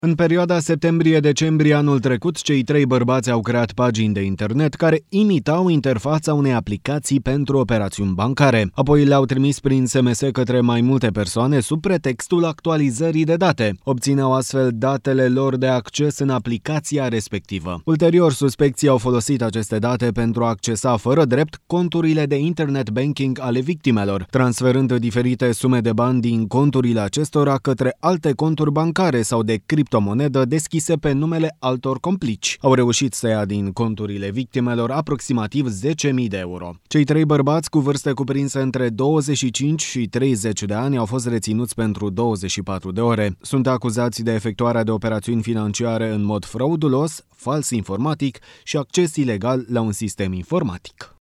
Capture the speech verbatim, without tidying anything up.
În perioada septembrie-decembrie anul trecut, cei trei bărbați au creat pagini de internet care imitau interfața unei aplicații pentru operațiuni bancare. Apoi le-au trimis prin S M S către mai multe persoane sub pretextul actualizării de date. Obțineau astfel datele lor de acces în aplicația respectivă. Ulterior, suspecții au folosit aceste date pentru a accesa fără drept conturile de internet banking ale victimelor, transferând diferite sume de bani din conturile acestora către alte conturi bancare sau de criptomonedă monedă deschise pe numele altor complici. Au reușit să ia din conturile victimelor aproximativ zece mii de euro. Cei trei bărbați cu vârste cuprinse între douăzeci și cinci și treizeci de ani au fost reținuți pentru douăzeci și patru de ore. Sunt acuzați de efectuarea de operațiuni financiare în mod fraudulos, fals informatic și acces ilegal la un sistem informatic.